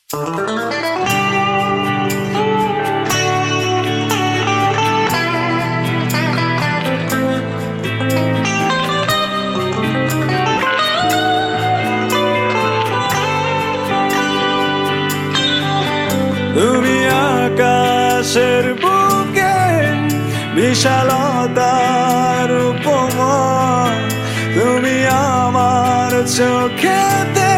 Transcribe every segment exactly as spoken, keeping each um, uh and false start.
তুমি আকাশের বুকে বিশালতার উপমা, তুমি আমার চোখেতে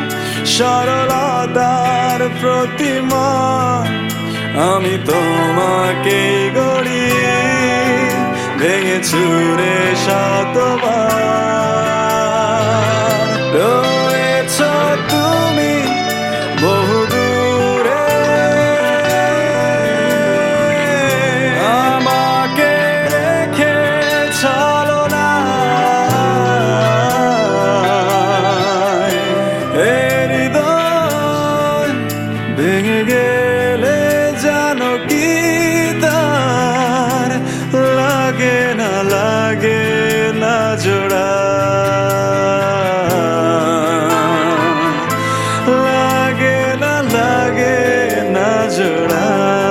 সরলতার প্রতিমা। আমি তোমাকে গড়ি ভেঙে চুরে শতবার। রয়েছ তুমি বহু দূরে, আমাকে রেখে চলো না। হৃদয় ভেঙে গেলে জানো কি তার লাগে না, লাগে না জোড়া, লাগে না, লাগে না জোড়া।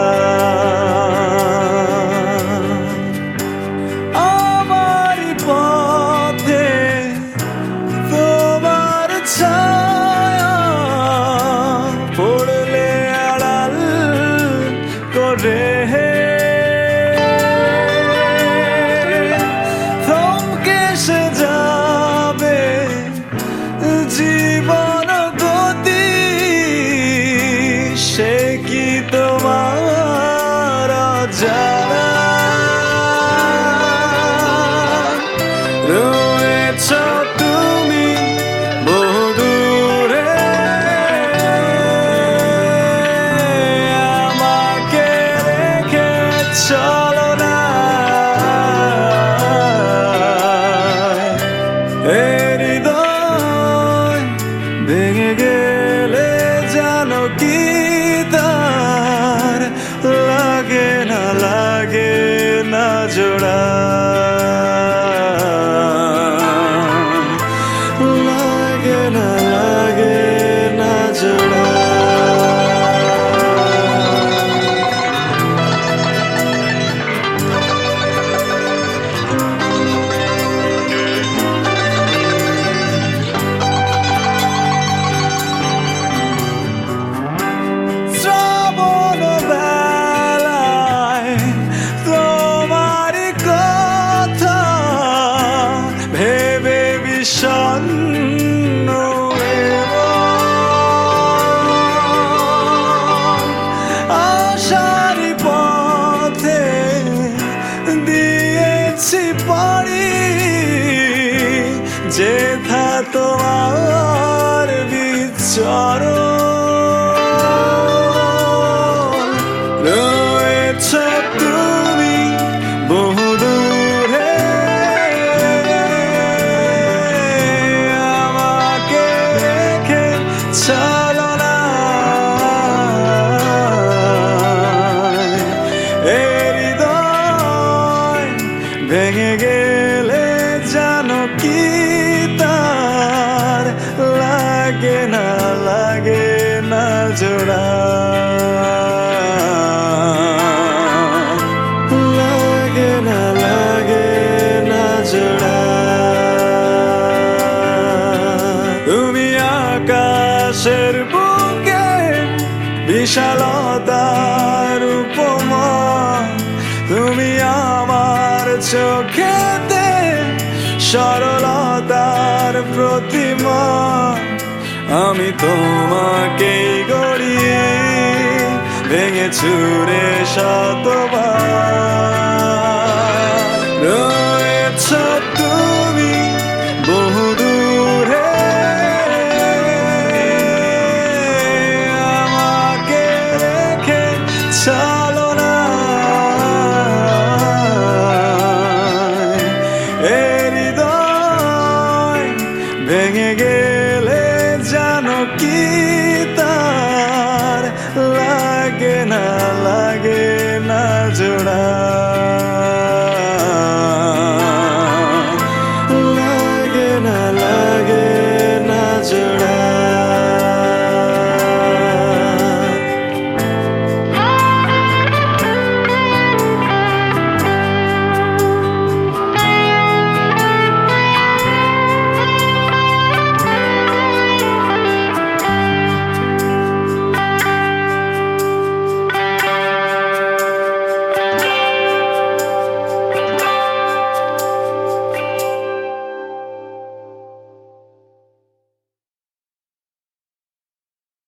আমার পথে তোমার ছায়া পড়লে আড়াল করে থমকে সে যাবে জীবন গতি। সে কি তোমার জানা? রয়েছ তুমি বহু দূরে, আমাকে রেখে চলো না। হৃদয় ভেঙে গেলে জানো কি তার লাগে না, লাগে না জোড়া, লাগে না, লাগে না জোড়া। শ্রাবণ বেলায় তোমারই কথা ভেবে বিষণ্ণ আশার পথে দিয়েছি পাড়ি, যেথা তোমার বিচরণ। রয়েছ তুমি বহু দূরে, আমাকে রেখে চলো না। হৃদয় ভেঙে গেলে জানো কি তার লাগে না, লাগে না জোড়া, লাগে না, লাগে না জোড়া। তুমি আকাশের বুকে বিশালতার উপমা, তুমি আমার চোখেতে সরলতার প্রতিমা। আমি তোমাকে গড়ি ভেঙে চুরে শতবার। রয়েছ তুমি বহু দূরে, আমাকে রেখে চলো না। হৃদয় ভেঙে গেলে জানো কি তার লাগে না, লাগে না জোড়া।